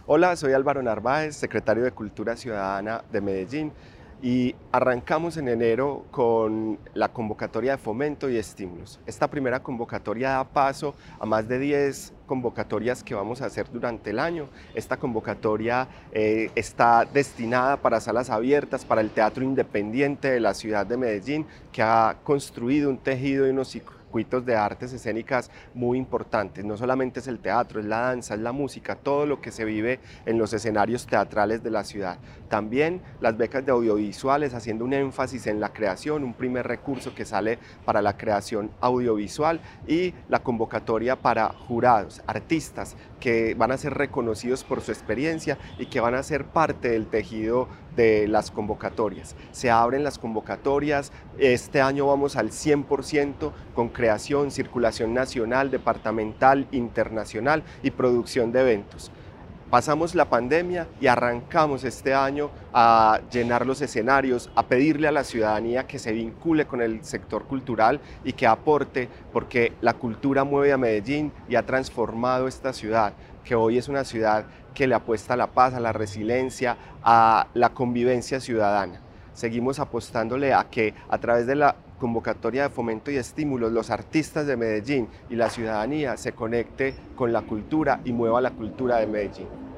Hola, soy Álvaro Narváez, secretario de Cultura Ciudadana de Medellín, y arrancamos en enero con la convocatoria de fomento y estímulos. Esta primera convocatoria da paso a más de 10 convocatorias que vamos a hacer durante el año. Esta convocatoria está destinada para salas abiertas, para el teatro independiente de la ciudad de Medellín, que ha construido un tejido y unos circuitos de artes escénicas muy importantes. No solamente es el teatro, es la danza, es la música, todo lo que se vive en los escenarios teatrales de la ciudad. También las becas de audiovisuales, haciendo un énfasis en la creación, un primer recurso que sale para la creación audiovisual, y la convocatoria para jurados, artistas que van a ser reconocidos por su experiencia y que van a ser parte del tejido de las convocatorias. Se abren las convocatorias, este año vamos al 100% con creación, circulación nacional, departamental, internacional y producción de eventos. Pasamos la pandemia y arrancamos este año a llenar los escenarios, a pedirle a la ciudadanía que se vincule con el sector cultural y que aporte, porque la cultura mueve a Medellín y ha transformado esta ciudad, que hoy es una ciudad que le apuesta a la paz, a la resiliencia, a la convivencia ciudadana. Seguimos apostándole a que a través de la convocatoria de fomento y estímulos, los artistas de Medellín y la ciudadanía se conecte con la cultura y mueva la cultura de Medellín.